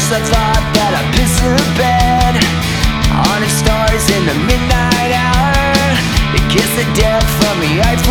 the thought that I piss the bed. Haunted stars in the midnight hour. You kiss the dead from the earth